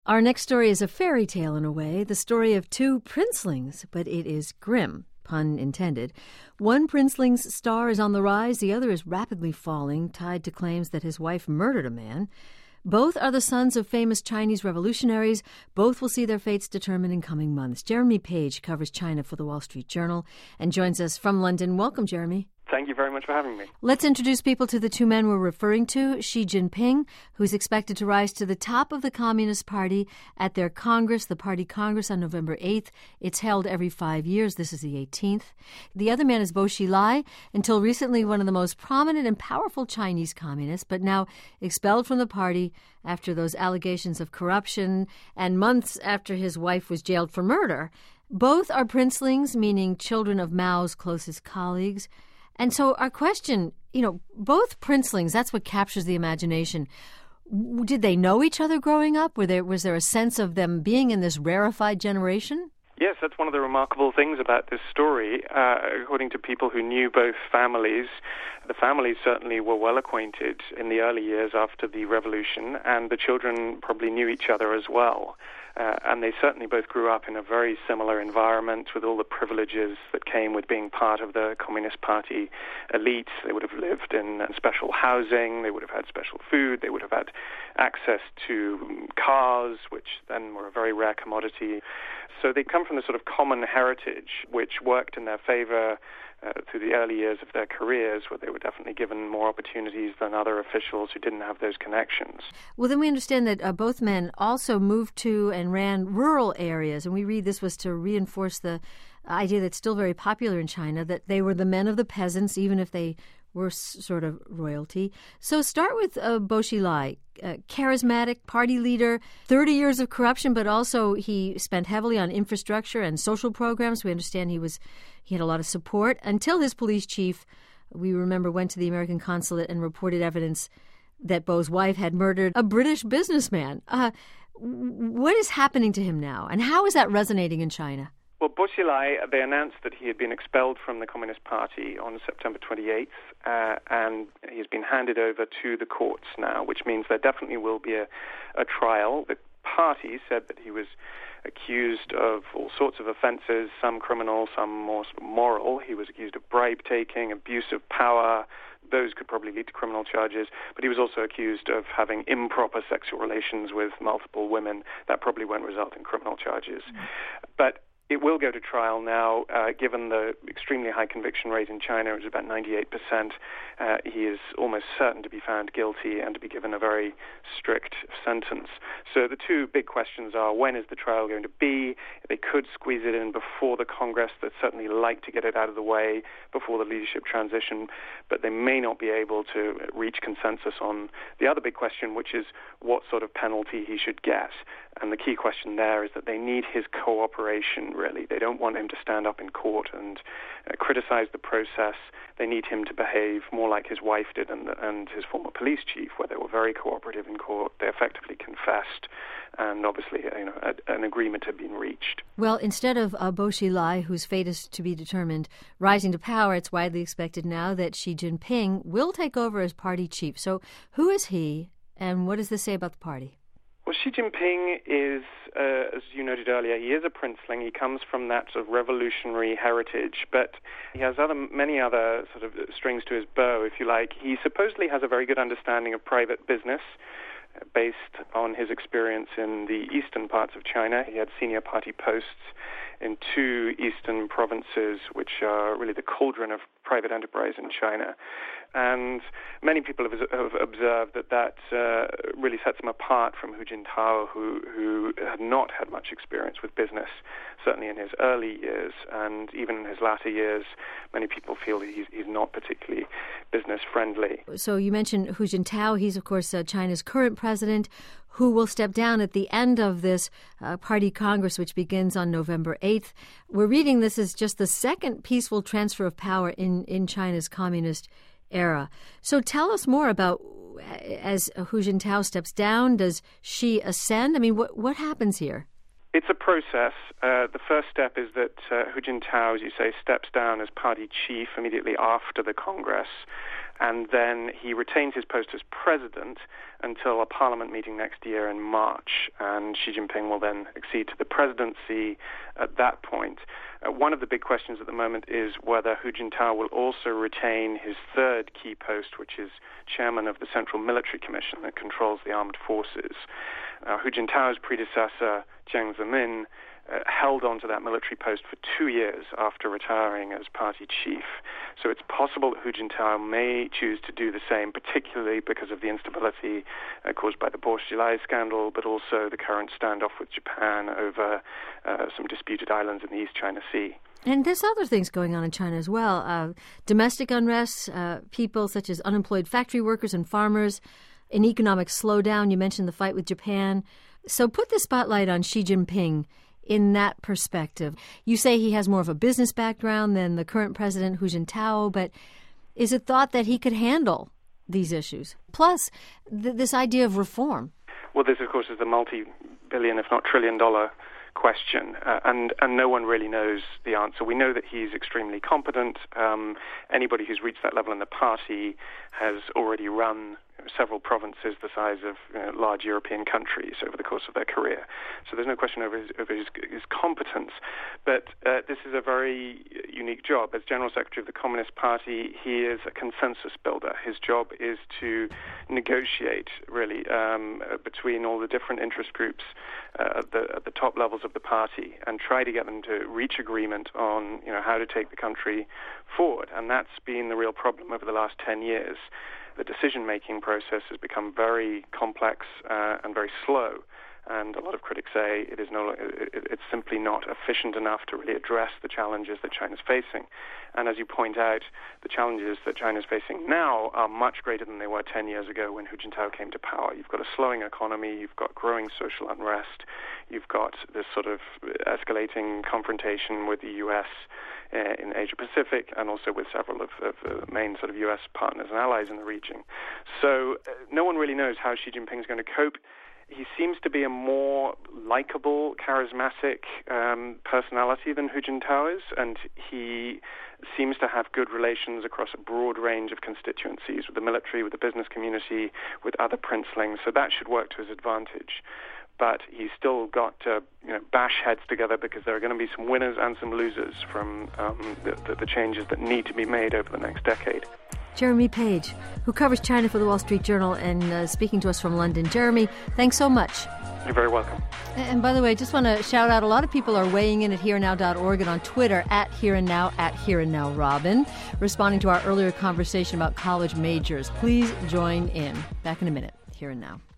Our next story is a fairy tale in a way, the story of two princelings, but it is grim, pun intended. One princeling's star is on the rise, the other is rapidly falling, tied to claims that his wife murdered a man. Both are the sons of famous Chinese revolutionaries. Both will see their fates determined in coming months. Jeremy Page covers China for the Wall Street Journal and joins us from London. Welcome, Jeremy. Thank you very much for having me. Let's introduce people to the two men we're referring to. Xi Jinping, who's expected to rise to the top of the Communist Party at their Congress, the Party Congress, on November 8th. It's held every 5 years. This is the 18th. The other man is Bo Xilai, until recently one of the most prominent and powerful Chinese communists, but now expelled from the party after those allegations of corruption and months after his wife was jailed for murder. Both are princelings, meaning children of Mao's closest colleagues. And so our question, both princelings, that's what captures the imagination. Did they know each other growing up? Was there a sense of them being in this rarefied generation? Yes, that's one of the remarkable things about this story. According to people who knew both families, the families certainly were well acquainted in the early years after the revolution, and the children probably knew each other as well. And they certainly both grew up in a very similar environment with all the privileges that came with being part of the Communist Party elite. They would have lived in special housing, they would have had special food, they would have had access to cars, which then were a very rare commodity. So they come from the sort of common heritage which worked in their favor through the early years of their careers, where they were definitely given more opportunities than other officials who didn't have those connections. Well, then we understand that both men also moved to and ran rural areas, and we read this was to reinforce the idea that's still very popular in China, that they were the men of the peasants, even if they were sort of royalty. So start with Bo Xilai, charismatic party leader, 30 years of corruption, but also he spent heavily on infrastructure and social programs. We understand he had a lot of support until his police chief, we remember, went to the American consulate and reported evidence that Bo's wife had murdered a British businessman. What is happening to him now, and how is that resonating in China? Well, Bo Xilai, they announced that he had been expelled from the Communist Party on September 28th, and he's been handed over to the courts now, which means there definitely will be a trial. The party said that he was accused of all sorts of offenses, some criminal, some more moral. He was accused of bribe-taking, abuse of power. Those could probably lead to criminal charges, but he was also accused of having improper sexual relations with multiple women. That probably won't result in criminal charges. But it will go to trial now, given the extremely high conviction rate in China, which is about 98%. He is almost certain to be found guilty and to be given a very strict sentence. So the two big questions are, when is the trial going to be? They could squeeze it in before the Congress. They'd certainly like to get it out of the way before the leadership transition, but they may not be able to reach consensus on the other big question, which is what sort of penalty he should get. And the key question there is that they need his cooperation, really. They don't want him to stand up in court and criticize the process. They need him to behave more like his wife did and his former police chief, where they were very cooperative in court. They effectively confessed, and obviously an agreement had been reached. Well, instead of Bo Xilai, whose fate is to be determined, rising to power, it's widely expected now that Xi Jinping will take over as party chief. So who is he, and what does this say about the party? Well, Xi Jinping is, as you noted earlier, he is a princeling. He comes from that sort of revolutionary heritage, but he has many other sort of strings to his bow, if you like. He supposedly has a very good understanding of private business, based on his experience in the eastern parts of China. He had senior party posts in two eastern provinces, which are really the cauldron of private enterprise in China. And many people have observed that really sets him apart from Hu Jintao, who had not had much experience with business, certainly in his early years, and even in his latter years, many people feel that he's not particularly business-friendly. So you mentioned Hu Jintao. He's, of course, China's current president, who will step down at the end of this party congress, which begins on November 8th. We're reading this as just the second peaceful transfer of power in China's communist era. So tell us more about, as Hu Jintao steps down, does Xi ascend? I mean, what happens here? It's a process. The first step is that Hu Jintao, as you say, steps down as party chief immediately after the Congress. and then he retains his post as president until a parliament meeting next year in March, and Xi Jinping will then accede to the presidency at that point. One of the big questions at the moment is whether Hu Jintao will also retain his third key post, which is chairman of the Central Military Commission that controls the armed forces. Hu Jintao's predecessor, Jiang Zemin, held on to that military post for 2 years after retiring as party chief. So it's possible that Hu Jintao may choose to do the same, particularly because of the instability caused by the Borsjilai scandal, but also the current standoff with Japan over some disputed islands in the East China Sea. And there's other things going on in China as well. Domestic unrest, people such as unemployed factory workers and farmers, an economic slowdown. You mentioned the fight with Japan. So put the spotlight on Xi Jinping in that perspective. You say he has more of a business background than the current president, Hu Jintao, but is it thought that he could handle these issues? Plus, this idea of reform. Well, this, of course, is the multi-billion, if not trillion-dollar question, and no one really knows the answer. We know that he's extremely competent. Anybody who's reached that level in the party has already run several provinces the size of large European countries over the course of their career. So there's no question over his competence. But this is a very unique job. As General Secretary of the Communist Party, he is a consensus builder. His job is to negotiate, really, between all the different interest groups at the top levels of the party and try to get them to reach agreement on how to take the country forward. And that's been the real problem over the last 10 years. The decision-making process has become very complex and very slow, and a lot of critics say it's simply not efficient enough to really address the challenges that China's facing. And as you point out, the challenges that China's facing now are much greater than they were 10 years ago when Hu Jintao came to power. You've got a slowing economy, you've got growing social unrest, you've got this sort of escalating confrontation with the U.S. in Asia-Pacific, and also with several of the main sort of U.S. partners and allies in the region. So no one really knows how Xi Jinping is going to cope. He seems to be a more likable, charismatic personality than Hu Jintao is, and he seems to have good relations across a broad range of constituencies, with the military, with the business community, with other princelings, so that should work to his advantage. But he's still got to bash heads together, because there are going to be some winners and some losers from the changes that need to be made over the next decade. Jeremy Page, who covers China for the Wall Street Journal and speaking to us from London. Jeremy, thanks so much. You're very welcome. And by the way, I just want to shout out, a lot of people are weighing in at hereandnow.org and on Twitter at hereandnow, at hereandnowrobin, responding to our earlier conversation about college majors. Please join in. Back in a minute. Here and Now.